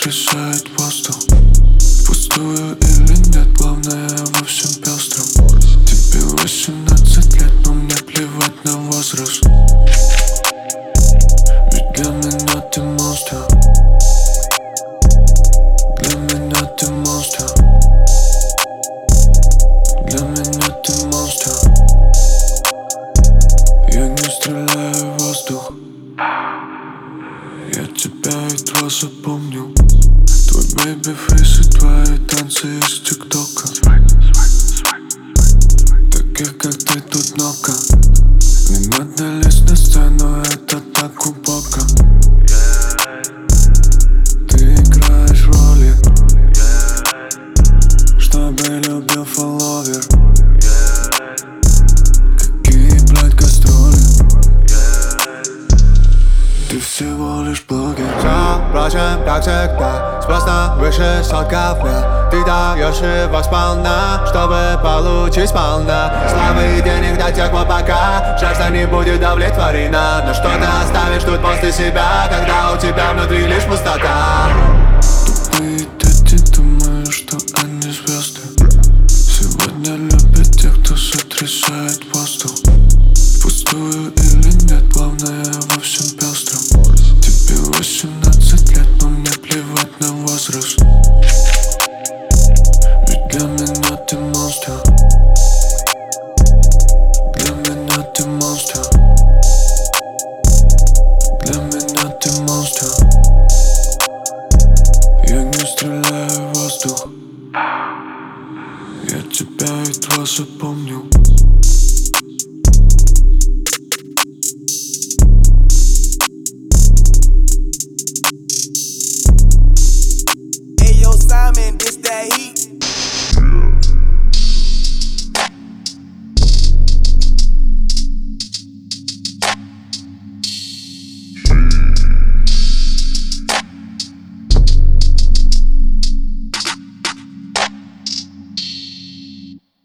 сотрясает воздух. Пустую или нет, главное во всем пестром. Тебе 18 лет, но мне плевать на возраст. Ведь для меня ты монстр. Для меня ты монстр. Для меня ты монстр. Я не стреляю в воздух. Я тебя едва запомнил. Твой бэйби-фейс и твои танцы из тиктока. Таких как ты тут много. Не надо лезть на сцену, это так глубоко. Ты играешь роли, чтобы любил фолловер. Какие, блядь, гастроли? Ты всего лишь блогер. Все прочим, как всегда, спросна выше сотка. Ты даешь его сполна, чтобы получить сполна славы и денег до тех пор, пока жажда не будет удовлетворена. Но что ты оставишь тут после себя, когда у тебя внутри лишь пустота? Тупые дети думают, что они звезды. Сегодня любят тех, кто сотрясает воздух. Пустую или нет, главное во всем пестром. Тебе 18 лет, но мне плевать на возраст. Ведь для меня ты монстр. Для меня ты монстр. Для меня ты монстр. Я не стреляю в воздух. Я тебя едва запомнил.